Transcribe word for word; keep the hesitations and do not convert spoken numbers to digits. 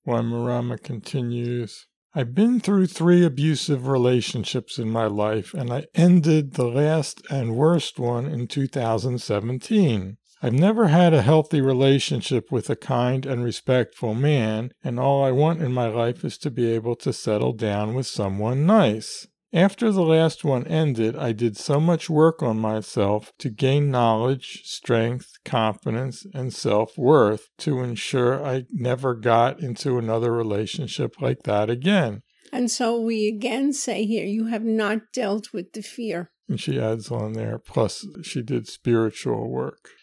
Wemarama continues, I've been through three abusive relationships in my life, and I ended the last and worst one in two thousand seventeen. I've never had a healthy relationship with a kind and respectful man, and all I want in my life is to be able to settle down with someone nice. After the last one ended, I did so much work on myself to gain knowledge, strength, confidence, and self-worth to ensure I never got into another relationship like that again. And so we again say here, you have not dealt with the fear. And she adds on there, plus she did spiritual work.